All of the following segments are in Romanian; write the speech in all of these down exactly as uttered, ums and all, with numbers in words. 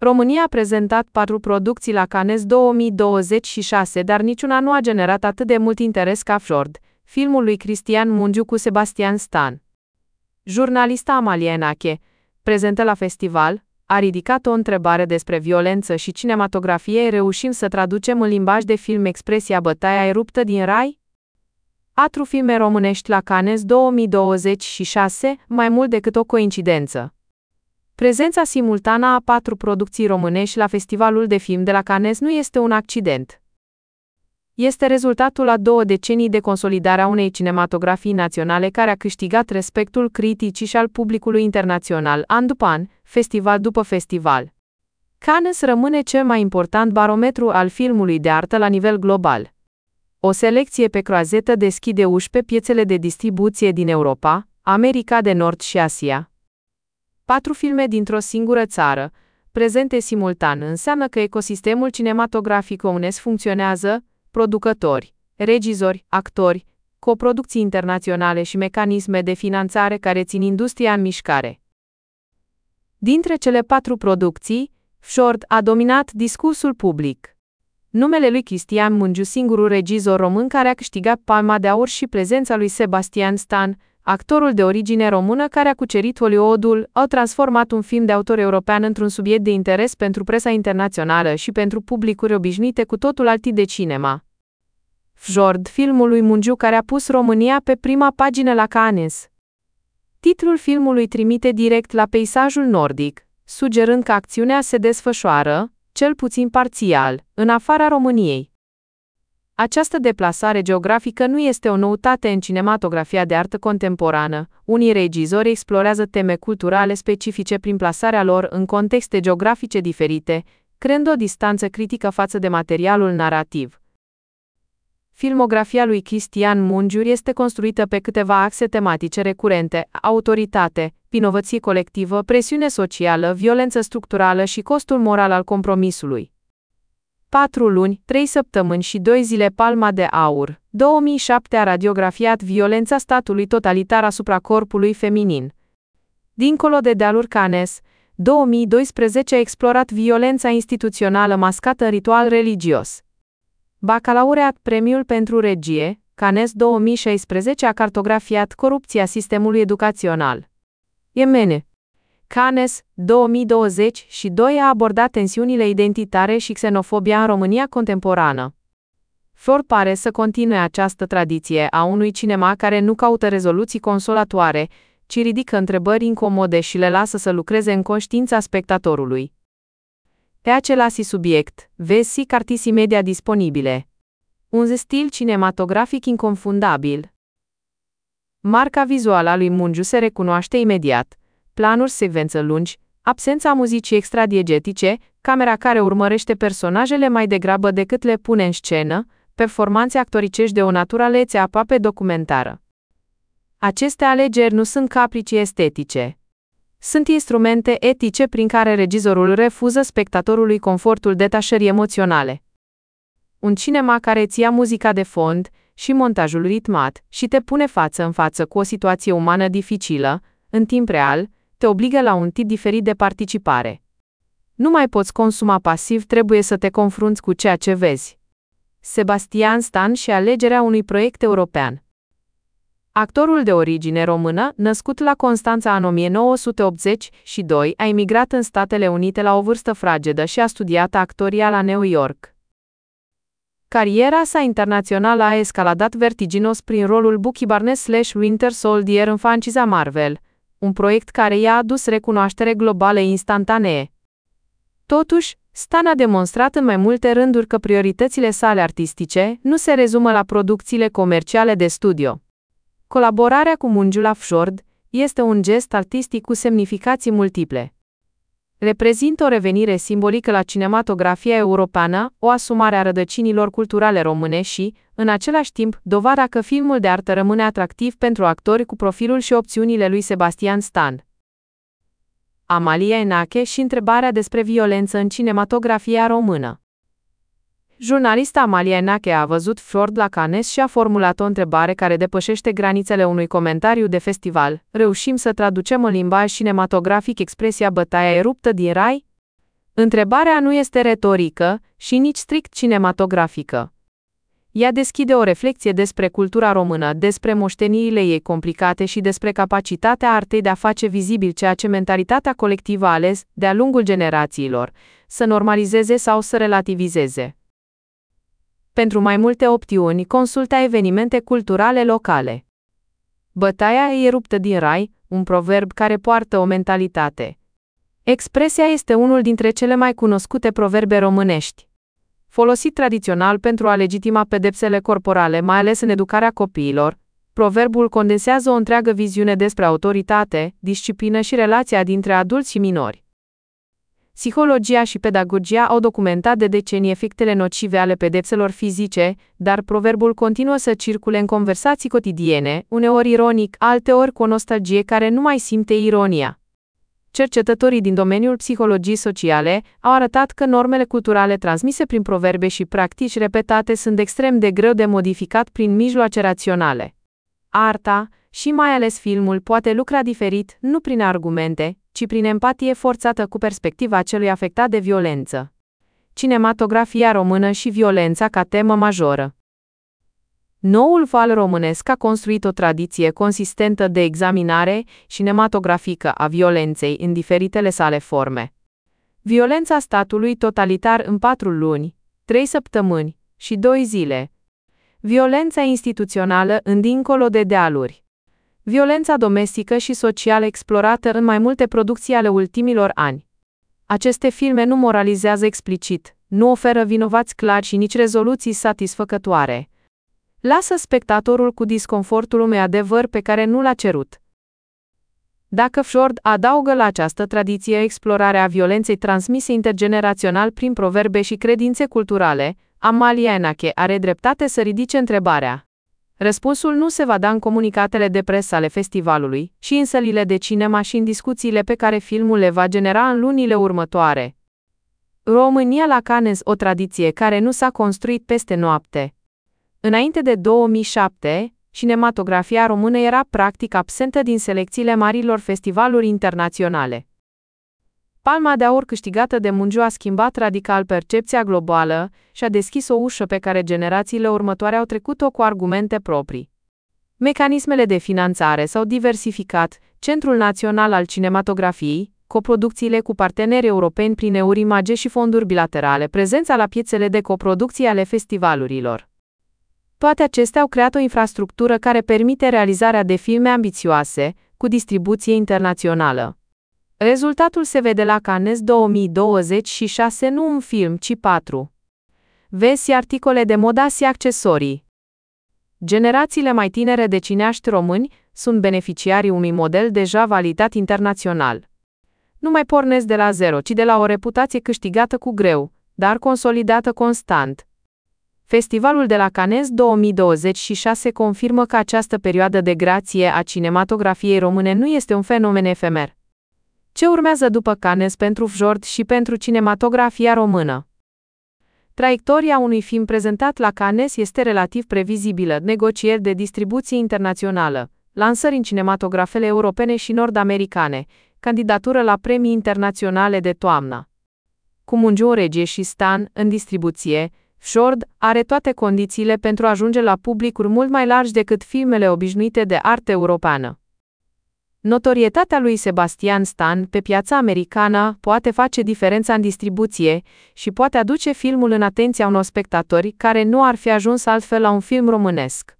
România a prezentat patru producții la Cannes două mii douăzeci și șase, dar niciuna nu a generat atât de mult interes ca Fjord, filmul lui Cristian Mungiu cu Sebastian Stan. Jurnalista Amalia Enache, prezentă la festival, a ridicat o întrebare despre violență și cinematografie. Reușim să traducem în limbaj de film expresia bătaia eruptă din rai? Patru filme românești la Cannes două mii douăzeci și șase, mai mult decât o coincidență. Prezența simultană a patru producții românești la Festivalul de Film de la Cannes nu este un accident. Este rezultatul a două decenii de consolidare a unei cinematografii naționale care a câștigat respectul criticii și al publicului internațional, an după an, festival după festival. Cannes rămâne cel mai important barometru al filmului de artă la nivel global. O selecție pe croazetă deschide uși pe piețele de distribuție din Europa, America de Nord și Asia. Patru filme dintr-o singură țară, prezente simultan, înseamnă că ecosistemul cinematografic românesc funcționează, producători, regizori, actori, coproducții internaționale și mecanisme de finanțare care țin industria în mișcare. Dintre cele patru producții, Fjord a dominat discursul public. Numele lui Cristian Mungiu, singurul regizor român care a câștigat Palma de Aur, și prezența lui Sebastian Stan, actorul de origine română care a cucerit Hollywoodul, au transformat un film de autor european într-un subiect de interes pentru presa internațională și pentru publicuri obișnuite cu totul alt tip de cinema. Fjord, filmul lui Mungiu care a pus România pe prima pagină la Cannes. Titlul filmului trimite direct la peisajul nordic, sugerând că acțiunea se desfășoară, cel puțin parțial, în afara României. Această deplasare geografică nu este o noutate în cinematografia de artă contemporană. Unii regizori explorează teme culturale specifice prin plasarea lor în contexte geografice diferite, creând o distanță critică față de materialul narrativ. Filmografia lui Cristian Mungiu este construită pe câteva axe tematice recurente: autoritate, vinovăție colectivă, presiune socială, violență structurală și costul moral al compromisului. Patru luni, trei săptămâni și doi zile Palma de Aur, două mii șapte a radiografiat violența statului totalitar asupra corpului feminin. Dincolo de dealuri Cannes, două mii doisprezece a explorat violența instituțională mascată în ritual religios. Bacalaureat premiul pentru regie, Cannes două mii șaisprezece a cartografiat corupția sistemului educațional. Iemene. Cannes două mii douăzeci și doi a abordat tensiunile identitare și xenofobia în România contemporană. Fjord pare să continue această tradiție a unui cinema care nu caută rezoluții consolatoare, ci ridică întrebări incomode și le lasă să lucreze în conștiința spectatorului. Pe același subiect, vezi cartisi media disponibile. Un stil cinematografic inconfundabil. Marca vizuală a lui Mungiu se recunoaște imediat. Planuri secvență lungi, absența muzicii extradiegetice, camera care urmărește personajele mai degrabă decât le pune în scenă, performanțe actoricești de o naturalețe aproape documentară. Aceste alegeri nu sunt capricii estetice. Sunt instrumente etice prin care regizorul refuză spectatorului confortul detașării emoționale. Un cinema care îți ia muzica de fond și montajul ritmat și te pune față în față cu o situație umană dificilă, în timp real, te obligă la un tip diferit de participare. Nu mai poți consuma pasiv, trebuie să te confrunți cu ceea ce vezi. Sebastian Stan și alegerea unui proiect european. Actorul de origine română, născut la Constanța în o mie nouă sute optzeci și doi, a emigrat în Statele Unite la o vârstă fragedă și a studiat actoria la New York. Cariera sa internațională a escaladat vertiginos prin rolul Bucky Barnes slash Winter Soldier în franciza Marvel, un proiect care i-a adus recunoaștere globală instantanee. Totuși, Stan a demonstrat în mai multe rânduri că prioritățile sale artistice nu se rezumă la producțiile comerciale de studio. Colaborarea cu Mungiu la Fjord este un gest artistic cu semnificații multiple. Reprezintă o revenire simbolică la cinematografia europeană, o asumare a rădăcinilor culturale române și, în același timp, dovada că filmul de artă rămâne atractiv pentru actori cu profilul și opțiunile lui Sebastian Stan. Amalia Enache și întrebarea despre violență în cinematografia română. Jurnalista Amalia Enache a văzut Fjord la Cannes și a formulat o întrebare care depășește granițele unui comentariu de festival: reușim să traducem în limbaj cinematografic expresia bătaia eruptă din rai? Întrebarea nu este retorică și nici strict cinematografică. Ea deschide o reflecție despre cultura română, despre moștenirile ei complicate și despre capacitatea artei de a face vizibil ceea ce mentalitatea colectivă a ales, de-a lungul generațiilor, să normalizeze sau să relativizeze. Pentru mai multe opțiuni, consultă evenimente culturale locale. Bătaia e ruptă din rai, un proverb care poartă o mentalitate. Expresia este unul dintre cele mai cunoscute proverbe românești. Folosit tradițional pentru a legitima pedepsele corporale, mai ales în educarea copiilor, proverbul condensează o întreagă viziune despre autoritate, disciplină și relația dintre adulți și minori. Psihologia și pedagogia au documentat de decenii efectele nocive ale pedepselor fizice, dar proverbul continuă să circule în conversații cotidiene, uneori ironic, alteori cu o nostalgie care nu mai simte ironia. Cercetătorii din domeniul psihologiei sociale au arătat că normele culturale transmise prin proverbe și practici repetate sunt extrem de greu de modificat prin mijloace raționale. Arta, și mai ales filmul, poate lucra diferit, nu prin argumente, ci prin empatie forțată cu perspectiva celui afectat de violență. Cinematografia română și violența ca temă majoră. Noul val românesc a construit o tradiție consistentă de examinare cinematografică a violenței în diferitele sale forme. Violența statului totalitar în patru luni, trei săptămâni și două zile. Violența instituțională în dincolo de dealuri. Violența domestică și socială explorată în mai multe producții ale ultimilor ani. Aceste filme nu moralizează explicit, nu oferă vinovați clari și nici rezoluții satisfăcătoare. Lasă spectatorul cu disconfortul unui adevăr pe care nu l-a cerut. Dacă Fjord adaugă la această tradiție explorarea violenței transmise intergenerațional prin proverbe și credințe culturale, Amalia Enache are dreptate să ridice întrebarea. Răspunsul nu se va da în comunicatele de presă ale festivalului, ci în sălile de cinema și în discuțiile pe care filmul le va genera în lunile următoare. România la Cannes, o tradiție care nu s-a construit peste noapte. Înainte de două mii șapte, cinematografia română era practic absentă din selecțiile marilor festivaluri internaționale. Palma de aur câștigată de Mungiu a schimbat radical percepția globală și a deschis o ușă pe care generațiile următoare au trecut-o cu argumente proprii. Mecanismele de finanțare s-au diversificat, Centrul Național al Cinematografiei, coproducțiile cu parteneri europeni prin Eurimage și fonduri bilaterale, prezența la piețele de coproducții ale festivalurilor. Toate acestea au creat o infrastructură care permite realizarea de filme ambițioase, cu distribuție internațională. Rezultatul se vede la Cannes două mii douăzeci și șase, nu un film, ci patru. Vezi articole de moda și accesorii. Generațiile mai tinere de cineaști români sunt beneficiarii unui model deja validat internațional. Nu mai pornesc de la zero, ci de la o reputație câștigată cu greu, dar consolidată constant. Festivalul de la Cannes două mii douăzeci și șase confirmă că această perioadă de grație a cinematografiei române nu este un fenomen efemer. Ce urmează după Cannes pentru Fjord și pentru cinematografia română? Traiectoria unui film prezentat la Cannes este relativ previzibilă: negocieri de distribuție internațională, lansări în cinematografele europene și nord-americane, candidatură la premii internaționale de toamnă. Cu Mungiu, Regie și Stan în distribuție, Fjord are toate condițiile pentru a ajunge la publicuri mult mai largi decât filmele obișnuite de artă europeană. Notorietatea lui Sebastian Stan pe piața americană poate face diferența în distribuție și poate aduce filmul în atenția unor spectatori care nu ar fi ajuns altfel la un film românesc.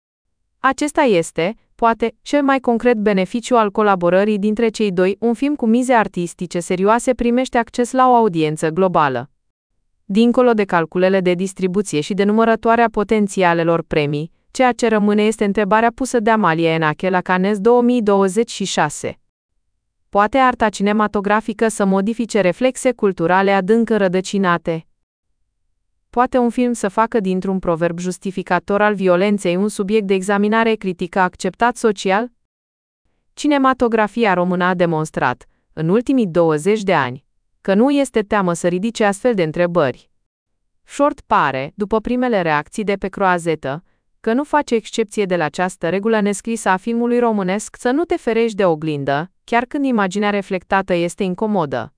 Acesta este, poate, cel mai concret beneficiu al colaborării dintre cei doi: un film cu mize artistice serioase primește acces la o audiență globală. Dincolo de calculele de distribuție și de numărătoarea potențialelor premii, ceea ce rămâne este întrebarea pusă de Amalia Enache la Cannes două mii douăzeci și șase. Poate arta cinematografică să modifice reflexe culturale adânc înrădăcinate? Poate un film să facă dintr-un proverb justificator al violenței un subiect de examinare critică acceptat social? Cinematografia română a demonstrat, în ultimii douăzeci de ani, că nu este teamă să ridice astfel de întrebări. Fjord pare, după primele reacții de pe croazetă, că nu face excepție de la această regulă nescrisă a filmului românesc: să nu te ferești de oglindă, chiar când imaginea reflectată este incomodă.